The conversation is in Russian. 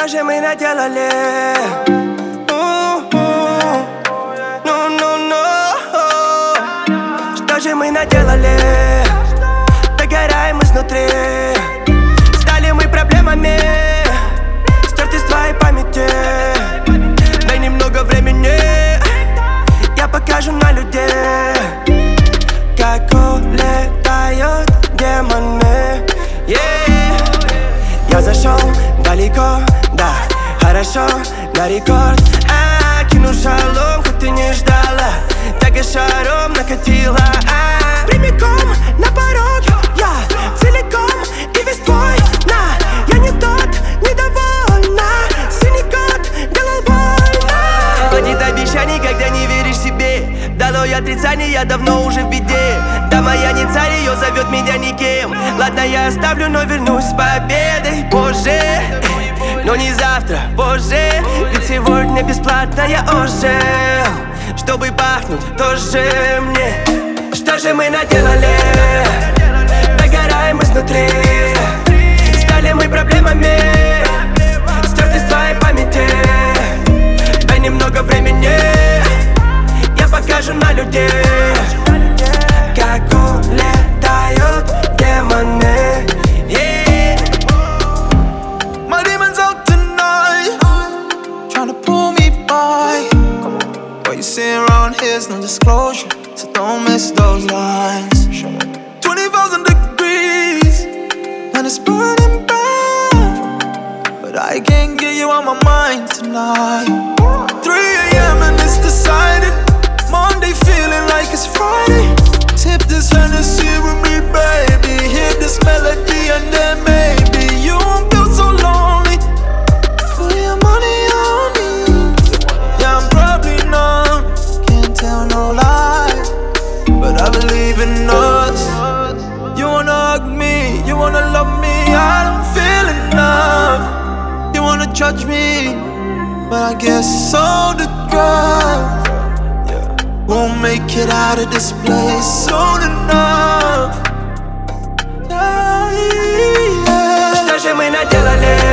Что же мы наделали? Что же мы наделали? Догораем изнутри. Стали мы проблемами, стерты с твоей памяти. Дай немного времени, я покажу на людей, как улетают демоны. Я зашел далеко, да, хорошо, на рекорд. Кину шалом, хоть ты не ждала, так и шаром накатила. Прямиком на порог, я целиком и весь твой. Я не тот, недовольна, синий кот делал больно. Хватит обещаний, когда не веришь себе. Долой отрицание, я давно уже в беде. Да моя не царь, ее зовет меня никем. Ладно, я оставлю, но вернусь с победой позже. Но не завтра, позже. Ведь сегодня бесплатно я ожил, чтобы пахнуть тоже мне. Что же мы наделали? Догораем изнутри. Стали мы проблемами, стерты с твоей памяти. Дай немного времени, я покажу на людей, как улетают демоны. My demons out tonight, tryna pull me by. What you see around here's no disclosure, so don't miss those lines. 20,000 degrees, and it's burning bad, but I can't get you on my mind tonight. 3 AM and it's decided, Monday feeling like it's Friday. Tip this Hennessy with me, baby. Hear this melody and then maybe you won't feel so lonely. Put your money on me. Yeah, I'm probably numb, can't tell no lies, but I believe in us. You wanna hug me, you wanna love me, I don't feel enough. You wanna judge me, but I guess so the drugs. Won't make it out of this place soon enough. Что же мы наделали?